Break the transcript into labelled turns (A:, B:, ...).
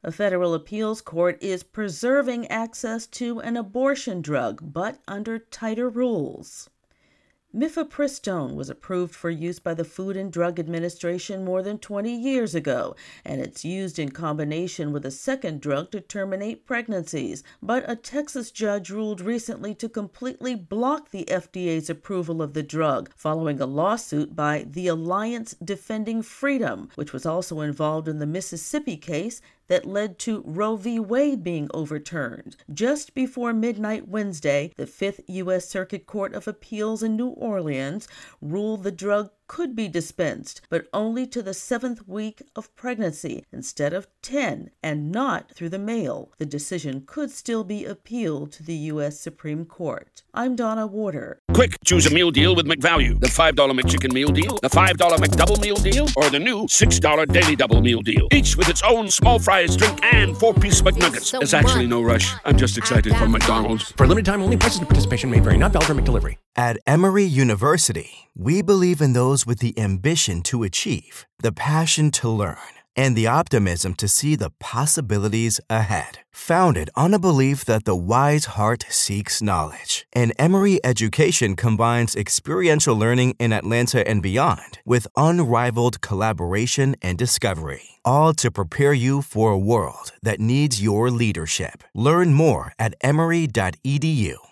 A: A federal appeals court is preserving access to an abortion drug, but under tighter rules. Mifepristone was approved for use by the Food and Drug Administration more than 20 years ago, and it's used in combination with a second drug to terminate pregnancies. But a Texas judge ruled recently to completely block the FDA's approval of the drug, following a lawsuit by the Alliance Defending Freedom, which was also involved in the Mississippi case that led to Roe v. Wade being overturned. Just before midnight Wednesday, the Fifth U.S. Circuit Court of Appeals in New Orleans ruled the drug could be dispensed, but only to the 7th week of pregnancy instead of 10, and not through the mail. The decision could still be appealed to the U.S. Supreme Court. I'm Donna Warder.
B: Quick, choose a meal deal with McValue. The $5 McChicken meal deal, the $5 McDouble meal deal, or the new $6 Daily Double meal deal. Each with its own small fries, drink, and 4-piece McNuggets. There's actually no rush. I'm just excited for McDonald's.
C: For limited time only, prices and participation may vary. Not valid for McDelivery.
D: At Emory University, we believe in those with the ambition to achieve, the passion to learn, and the optimism to see the possibilities ahead. Founded on a belief that the wise heart seeks knowledge, and Emory education combines experiential learning in Atlanta and beyond with unrivaled collaboration and discovery, all to prepare you for a world that needs your leadership. Learn more at emory.edu.